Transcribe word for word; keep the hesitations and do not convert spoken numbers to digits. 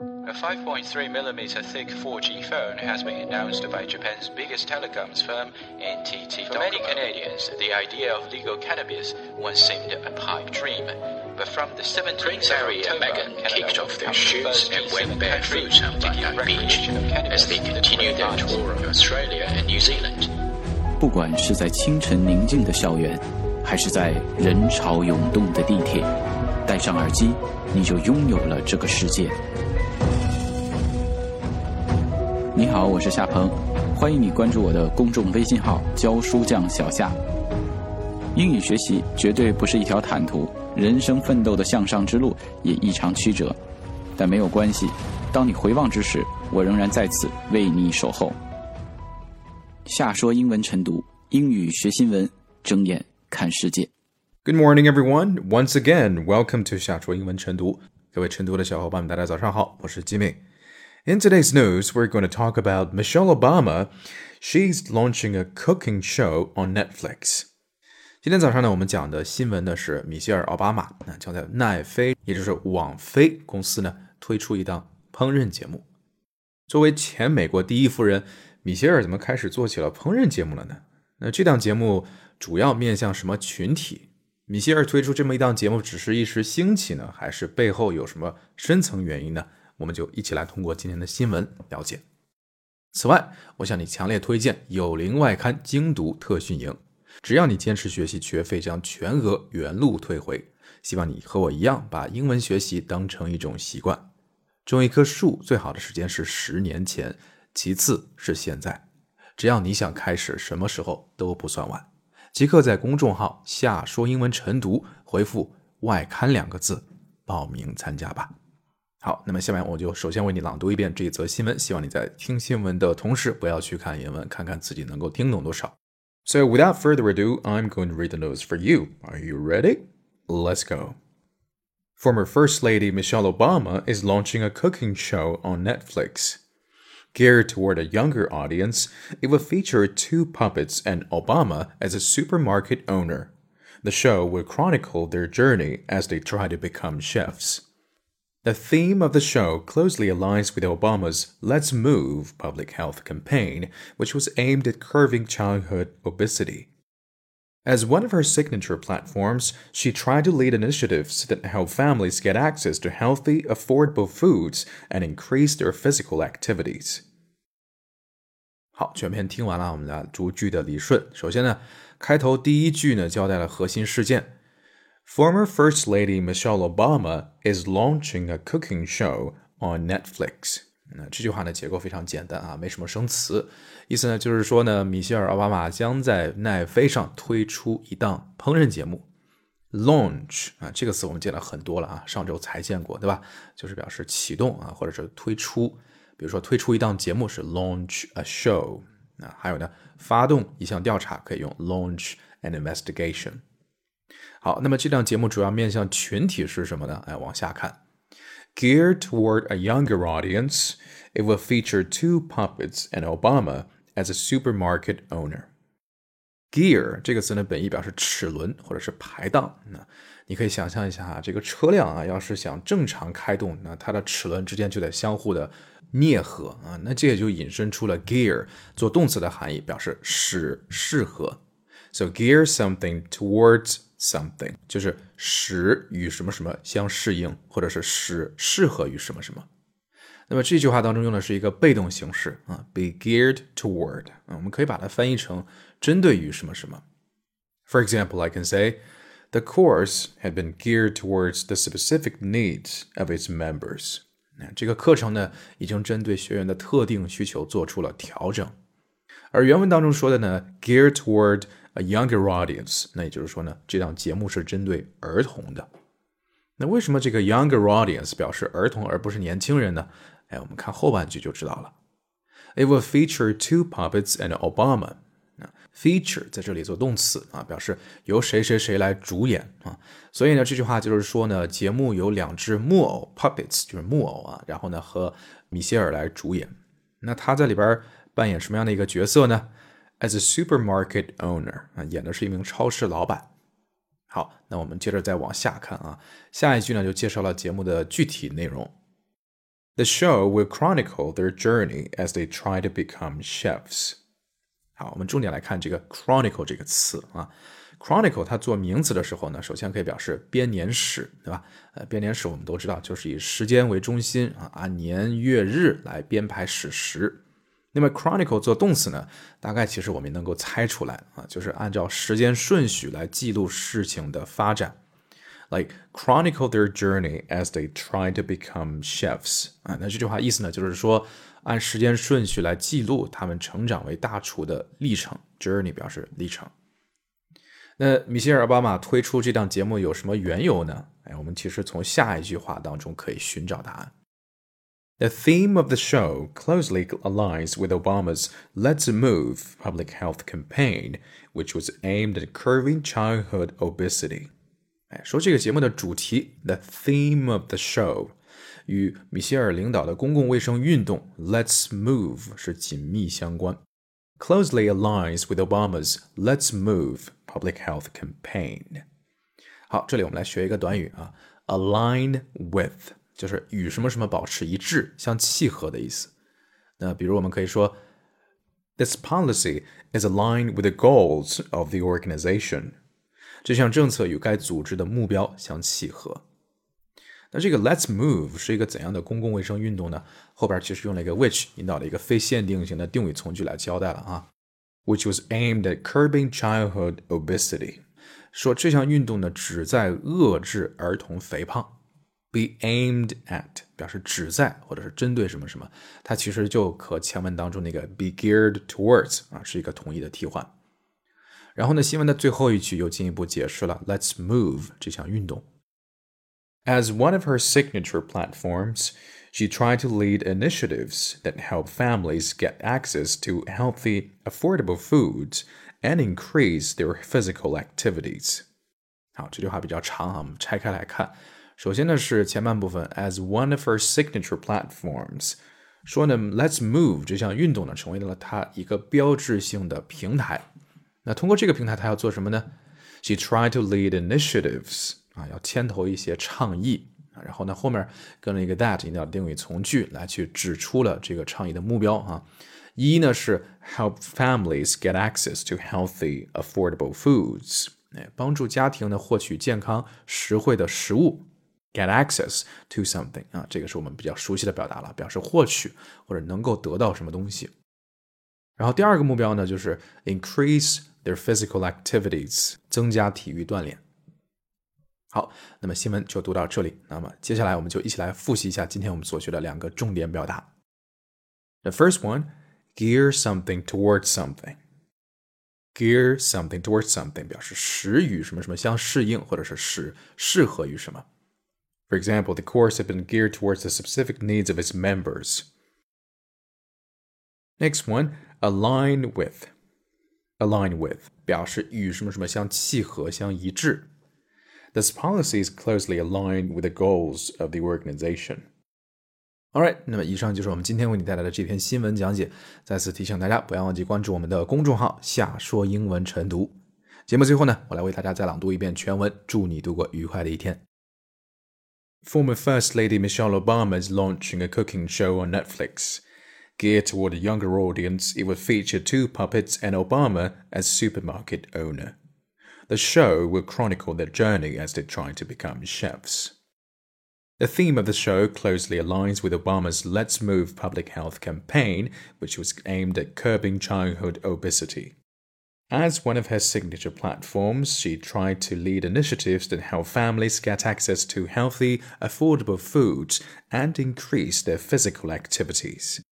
A five point three millimeter thick four G phone has been announced by Japan's biggest telecoms firm, N T T. For many Canadians, the idea of legal cannabis once seemed a pipe dream. But from the seventeenth of Harry and October, Meghan Canada kicked off their becomes the shoes first and G went seven barefoot country on to give Black Beach recreation of cannabis as they continue their tour of Australia and New Zealand. 不管是在清晨宁静的校园，还是在人潮涌动的地铁，戴上耳机，你就拥有了这个世界。你好，我是夏鹏，欢迎你关注我的公众微信号教书匠小夏。英语学习绝对不是一条坦途，人生奋斗的向上之路也异常曲折，但没有关系，当你回望之时，我仍然在此为你守候。夏说英文晨读，英语学新闻，睁眼看世界。 Good morning, everyone. Once again, welcome to 夏说英文晨读。各位晨读的小伙伴们，大家早上好，我是吉美。In today's news, we're going to talk about Michelle Obama. She's launching a cooking show on Netflix. 今天早上呢，我们讲的新闻呢是米歇尔·奥巴马那将在奈飞，也就是网飞公司呢推出一档烹饪节目。作为前美国第一夫人，米歇尔怎么开始做起了烹饪节目了呢？那这档节目主要面向什么群体？米歇尔推出这么一档节目只是一时兴起呢，还是背后有什么深层原因呢？我们就一起来通过今天的新闻了解。此外，我向你强烈推荐有灵外刊精读特训营，只要你坚持学习，学费将全额原路退回。希望你和我一样把英文学习当成一种习惯。种一棵树最好的时间是十年前，其次是现在。只要你想开始，什么时候都不算晚。即刻在公众号夏说英文晨读回复外刊两个字报名参加吧。好，那么下面我就首先为你朗读一遍这则新闻，希望你在听新闻的同时不要去看原文，看看自己能够听懂多少。So without further ado, I'm going to read the news for you. Are you ready? Let's go. Former First Lady Michelle Obama is launching a cooking show on Netflix. Geared toward a younger audience, it will feature two puppets and Obama as a supermarket owner. The show will chronicle their journey as they try to become chefs.The theme of the show closely aligns with Obama's Let's Move public health campaign, which was aimed at curbing childhood obesity. As one of her signature platforms, she tried to lead initiatives that help families get access to healthy, affordable foods and increase their physical activities. 好，全篇听完了，我们来逐句的理顺。首先呢，开头第一句呢交代了核心事件。Former First Lady Michelle Obama is launching a cooking show on Netflix. 那这句话呢结构非常简单啊，没什么生词。意思呢就是说呢，米歇尔·奥巴马将在奈飞上推出一档烹饪节目。Launch 啊，这个词我们见了很多了啊，上周才见过，对吧？就是表示启动啊，或者是推出。比如说推出一档节目是 launch a show。那还有呢，发动一项调查可以用 launch an investigation。好，那么这档节目主要面向群体是什么呢？哎，往下看。Geared toward a younger audience, it will feature two puppets and Obama as a supermarket owner. Gear 这个词呢，本意表示齿轮或者是排档。那你可以想象一下啊，这个车辆啊，要是想正常开动，那它的齿轮之间就得相互的啮合啊。那这也就引申出了 gear 做动词的含义，表示使适合。So gear something towards something 就是使与什么什么相适应，或者是使适合于什么什么。那么这句话当中用的是一个被动形式啊 be geared toward 啊，我们可以把它翻译成针对于什么什么。For example, I can say the course had been geared towards the specific needs of its members. 这个课程呢已经针对学员的特定需求做出了调整。而原文当中说的呢 geared toward a younger audience， 那也就是说呢，这档节目是针对儿童的。那为什么这个 younger audience 表示儿童而不是年轻人呢？哎，我们看后半句就知道了。It will feature two puppets and Obama. Feature 在这里做动词啊，表示由谁谁谁来主演啊。所以呢，这句话就是说呢，节目有两只木偶 puppets 就是木偶啊，然后呢和米歇尔来主演。那他在里边扮演什么样的一个角色呢？As a supermarket owner 啊，演的是一名超市老板。好，那我们接着再往下看啊，下一句呢就介绍了节目的具体内容。 The show will chronicle their journey as they try to become chefs. 好，我们重点来看这个 chronicle 这个词啊。Chronicle 它做名词的时候呢，首先可以表示编年史，对吧？呃，编年史我们都知道，就是以时间为中心啊，按年月日来编排史实。那么 chronicle 做动词呢，大概其实我们能够猜出来啊，就是按照时间顺序来记录事情的发展。Like chronicle their journey as they try to become chefs 啊，那这句话意思呢，就是说按时间顺序来记录他们成长为大厨的历程。Journey 表示历程。那米歇尔·奥巴马推出这档节目有什么缘由呢？哎，我们其实从下一句话当中可以寻找答案。The theme of the show closely aligns with Obama's Let's Move public health campaign, which was aimed at curbing childhood obesity. 哎，说这个节目的主题 The theme of the show 与米歇尔领导的公共卫生运动 Let's Move 是紧密相关。Closely aligns with Obama's Let's Move public health campaign. 好，这里我们来学一个短语啊 ，align with 就是与什么什么保持一致、相契合的意思。那比如我们可以说 This policy is aligned with the goals of the organization. 这项政策与该组织的目标相契合。那这个 Let's Move 是一个怎样的公共卫生运动呢？后边其实用了一个 which 引导了一个非限定型的定语从句来交代了啊。Which was aimed at curbing childhood obesity. 说这项运动呢，旨在遏制儿童肥胖。Be aimed at 表示旨在或者是针对什么什么，它其实就和前文当中那个 be geared towards 啊是一个同义的替换。然后呢，新闻的最后一句又进一步解释了 Let's Move 这项运动。As one of her signature platforms, she tried to lead initiatives that help families get access to healthy, affordable foods and increase their physical activities. 好，这句话比较长啊，我们拆开来看。首先呢是前半部分 as one of her signature platforms 说呢 Let's Move 这项运动呢成为了她一个标志性的平台。那通过这个平台她要做什么呢？ She tried to lead initiatives 啊，要牵头一些倡议，然后呢后面跟了一个 that 引导定语从句来去指出了这个倡议的目标啊。一呢是 help families get access to healthy, affordable foods 帮助家庭呢获取健康实惠的食物。Get access to something 啊，这个是我们比较熟悉的表达了，表示获取或者能够得到什么东西。然后第二个目标呢，就是 increase their physical activities 增加体育锻炼。好，那么新闻就读到这里。那么接下来我们就一起来复习一下今天我们所学的两个重点表达。The first one, gear something towards something. Gear something towards something 表示使与什么什么相适应，或者是使适合于什么。For example, the course had been geared towards the specific needs of its members. Next one, align with. Align with 表示与什么什么相契合、相一致。This policy is closely aligned with the goals of the organization. Alright, 那么以上就是我们今天为你带来的这篇新闻讲解。再次提醒大家，不要忘记关注我们的公众号夏说英文晨读。节目最后呢，我来为大家再朗读一遍全文，祝你度过愉快的一天。Former First Lady Michelle Obama is launching a cooking show on Netflix. Geared toward a younger audience, it will feature two puppets and Obama as supermarket owner. The show will chronicle their journey as they try to become chefs. The theme of the show closely aligns with Obama's Let's Move public health campaign, which was aimed at curbing childhood obesity. As one of her signature platforms, she tried to lead initiatives that help families get access to healthy, affordable foods and increase their physical activities.